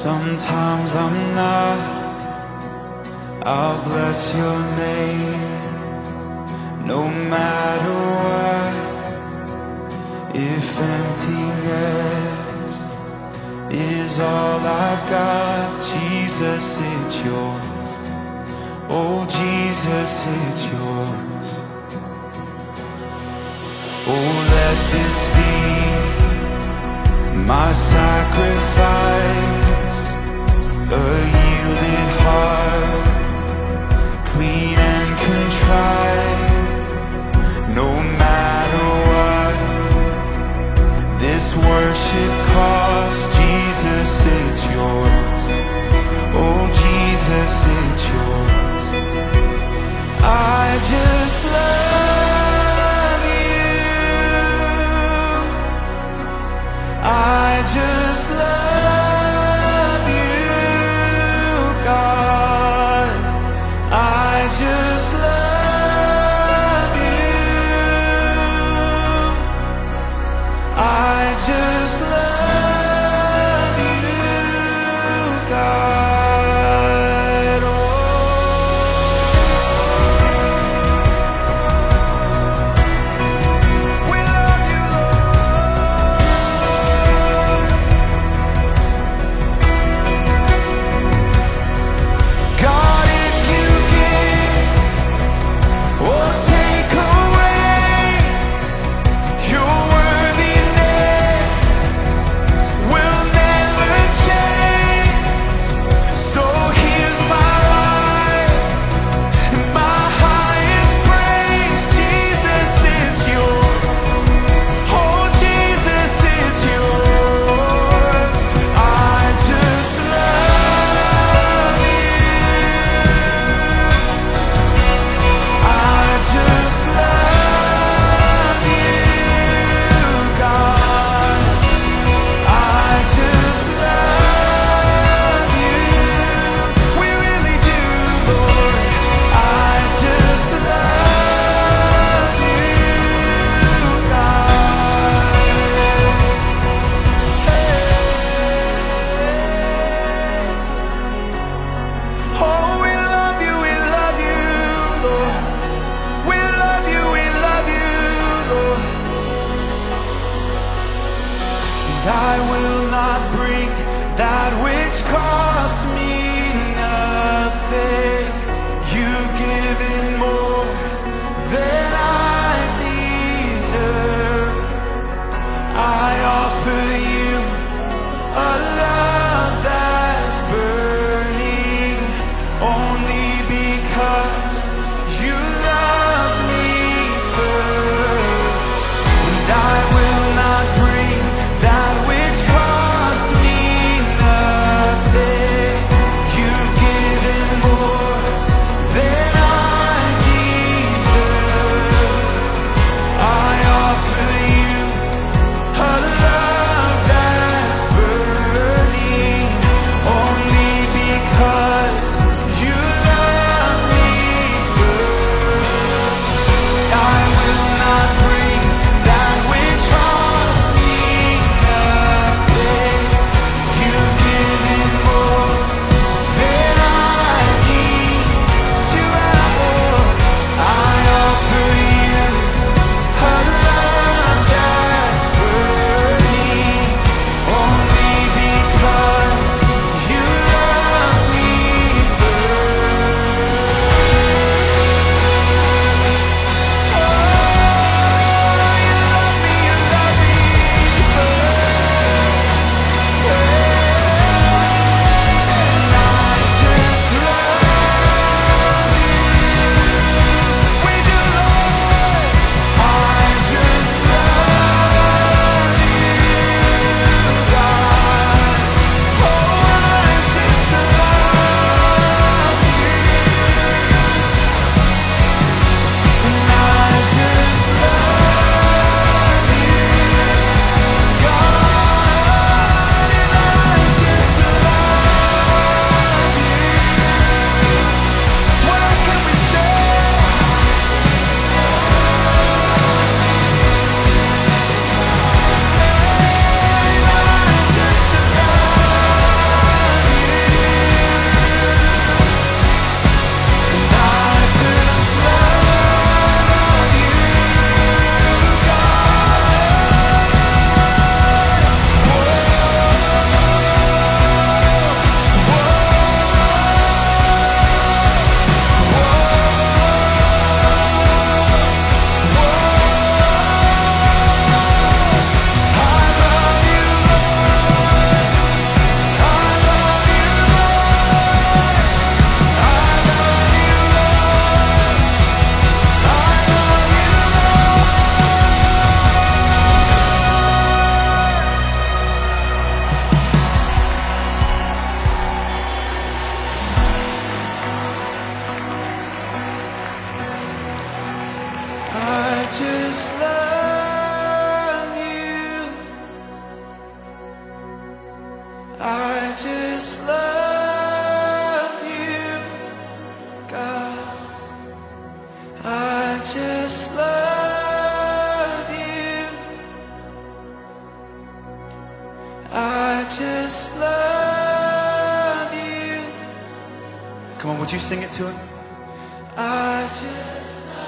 Sometimes I'm not, I'll bless your name. No matter what, if emptiness is all I've got, Jesus, it's yours. Oh, Jesus, it's yours. Oh, let this be my sacrifice, a yielded heart, clean and contrite. No matter what this worship costs, Jesus, it's yours. Oh, Jesus, it's yours. I just love you. I just love you, God. I just love you. I just love you, God. Oh, we love you, God. If you give or take away, your worthiness will never change. So here's my life and my highest praise. Jesus, it's yours. Oh, Jesus, it's yours. I just love you. I just love you, God. I just love you. We really do, Lord. I just love you, God. Oh, we love you, Lord. We love you, Lord. And I will not bring that which cost me nothing. You've given more than I deserve. I offer you a love that's burning only because you loved me first. And I will not bring that which cost me nothing. just love you, God. I just love you. I just love you. Come on, would you sing it to him? I just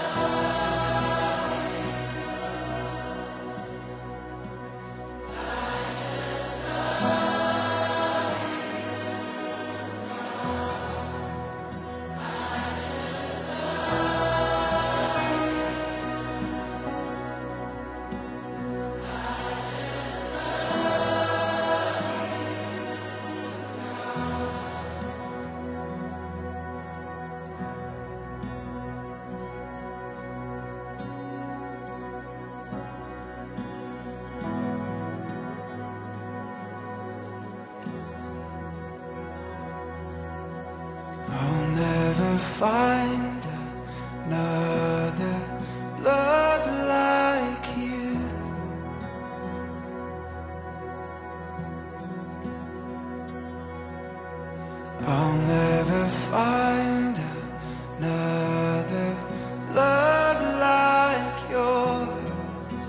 I'll never find another love like you. I'll never find another love like yours.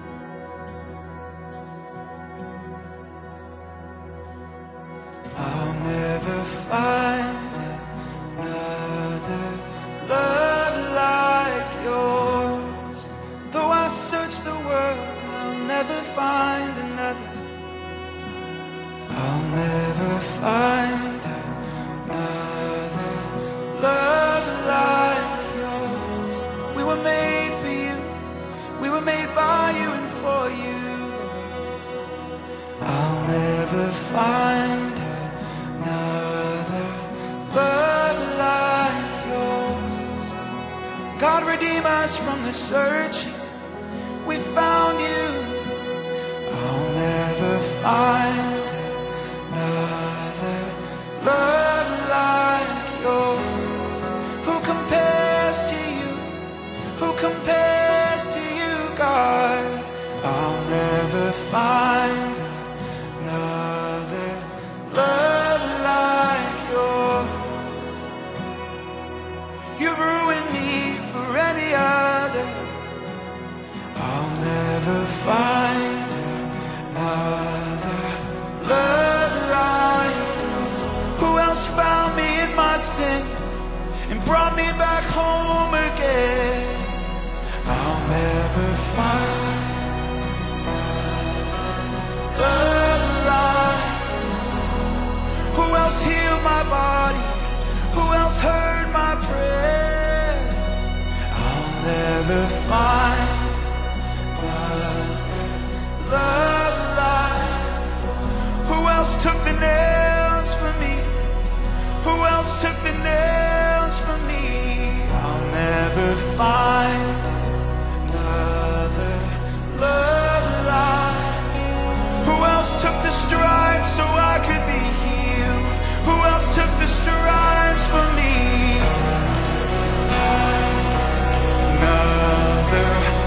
I'll never find another love like yours. Though I search the world, I'll never find another. I'll never find another love like yours. We were made for you. We were made by you and for you. I'll never find another love like yours. God, redeem us from the searching. We found you. I'll never find another love like yours. Who compares to you? Who compares to you, God? I'll never find another love like yours. You've ruined me for any other. I'll never find another love like yours. Who else found me in my sin and brought me back home again? I'll never find love like yours. Who else healed my body? Who else heard my prayer? I'll never find love like. Who else took the nails from me? Who else took the nails from me? I'll never find another love like. Who else took the stripes so I could be healed? Who else took the stripes for me? Another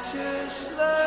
just love.